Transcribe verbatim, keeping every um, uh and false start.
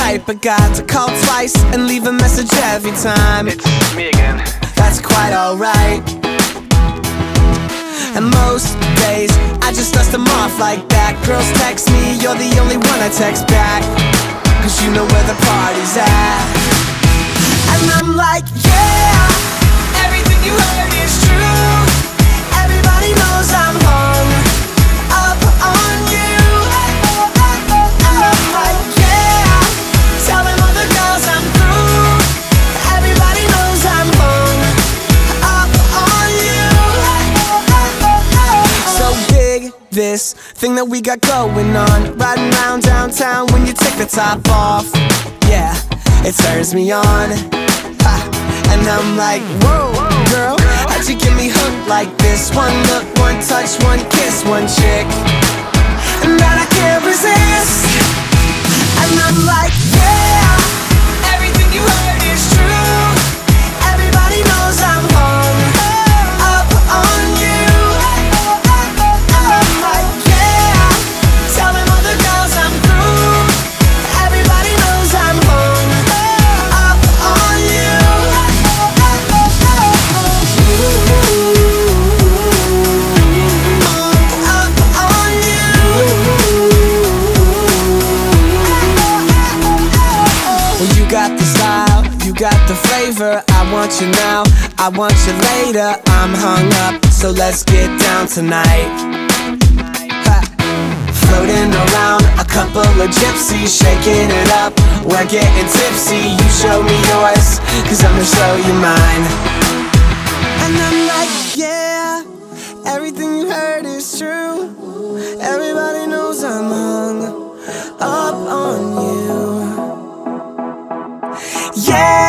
type of guy to call twice and leave a message every time. It's me again. That's quite alright. And most days I just dust them off like that. Girls text me, you're the only one I text back, cause you know where the party's at. And I'm like, yeah, everything you heard is true. Everybody knows I'm hung up on you. And I'm like, yeah, tell them other girls I'm through. Everybody knows I'm hung up on you. So dig this thing that we got going on, riding round downtown when you take the top off. Yeah, it turns me on. Ha. And I'm like, whoa, girl, how'd you get me hooked like this? One look, one touch, one kiss, one chick, and that I can't resist. And I'm like, yeah, everything you heard is true. Everybody knows I'm hung up on you. And I'm like, yeah, tell them other girls I'm through. Everybody knows I'm hung up on you. You got the style, you got the flavor. I want you now, I want you later. I'm hung up, so let's get down tonight. Ha. Floating around, a couple of gypsies, shaking it up. We're getting tipsy, you show me yours, cause I'm gonna show you mine. And I'm like, yeah, everything you heard is true. Everybody knows I'm hung up on you. Yeah.